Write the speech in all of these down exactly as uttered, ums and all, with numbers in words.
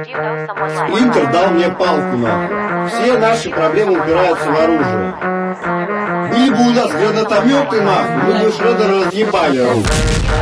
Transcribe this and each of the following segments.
Интер дал мне палку нахуй. Все наши проблемы упираются в оружие. Были бы у нас гранатометы нахуй, мы бы Шредера разъебали руку.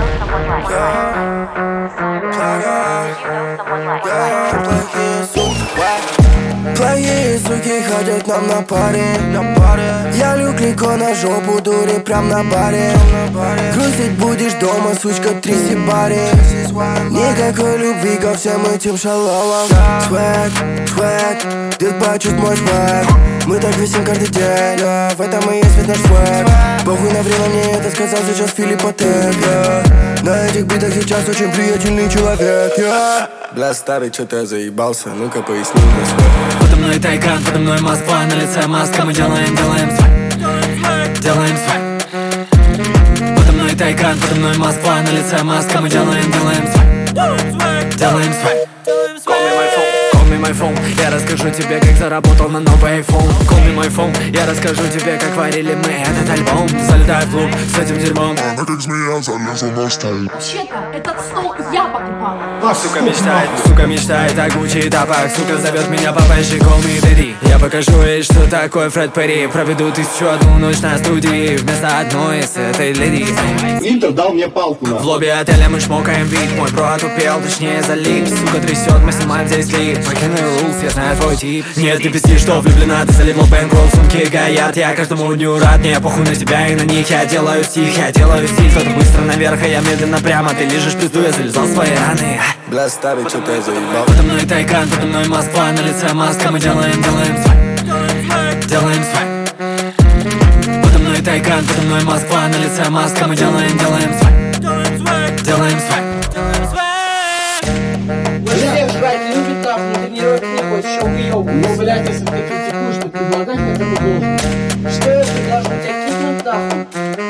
Плохие суки ходят нам на паре, на паре. Я лю клико на жопу, дури прям на баре. Грустить будешь дома, сучка, тряси баре. Никакой любви ко всем этим шаловам. Свэк, свэк, дед бачит мой свэк. Мы так висим каждый день, а в этом и есть весь наш свэк. Похуй на время, мне это сказал сейчас Филиппа Тек, yeah. На этих битах сейчас очень приятельный человек, yeah. Бля, старый, чё ты заебался, ну-ка поясни мне свой. Подо мной Тайкан, подо мной Москва, на лице маска, мы делаем, делаем свой, делаем свой. Подо мной Тайкан, подо мной Москва, на лице маска, мы делаем, делаем свой, делаем свой. Call me my phone, я расскажу тебе, как заработал на новый iPhone. Call me my phone, я расскажу тебе, как варили мы этот альбом. Залетай в клуб с этим дерьмом. Она как змея залезла на стол. Вообще-то этот стол я покупала. Сука мечтает, сука мечтает о Гуччи и тапах. Сука зовет меня папайшей, call me daddy. Я покажу ей, что такое Фред Перри. Проведу тысячу одну ночь на студии вместо одной с этой леди. Интер дал мне палку нахуй. В лобби отеля мы чмокаем вид. Мой бро отупел, точнее залип. Сука трясет, мы снимаем здесь клип. Покинуй rules, я знаю твой тип. Нет, не пизди, что влюблена, ты залипла бэнкролл. Сумки гаят, я каждому дню рад. Не похуй на тебя и на них. Я делаю стих, я делаю стиль. Кто-то быстро наверх, а я медленно прямо. Ты лежишь пизду, я залезал в свои раны. Бля, старый, чё ты заебал? Подо мной Тайкан, подо мной Москва, на лице маска, мы делаем, делаем свой, делаем свой. Подо мной Тайкан, подо мной Москва, на лице маска, мы делаем, делаем свой, делаем свой. Всех жрать любит нахуй, тренировать не хочешь, еще выебывай. Но, блядь, если ты критикуешь, то предлагать хотя бы должен. Что я предложу, тебя кикнуть нахуй?